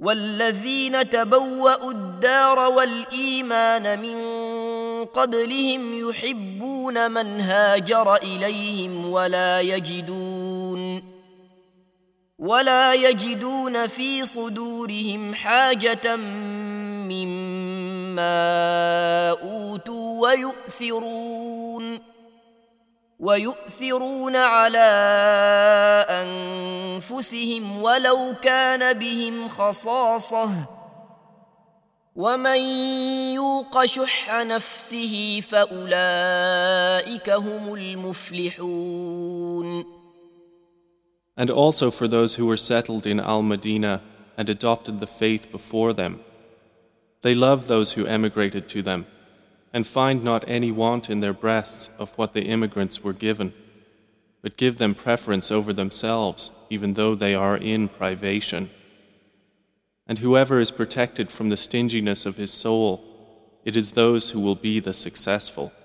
والذين تبوأوا الدار والإيمان من قبلهم يحبون من هاجر إليهم ولا يجدون في صدورهم حاجة مما أوتوا ويؤثرون على أنفسهم ولو كان بهم خصاصة ومن يوق شح نفسه فأولئك هم المفلحون. And also for those who were settled in Al-Madinah and adopted the faith before them. They love those who emigrated to them and find not any want in their breasts of what the immigrants were given, but give them preference over themselves even though they are in privation. And whoever is protected from the stinginess of his soul, it is those who will be the successful.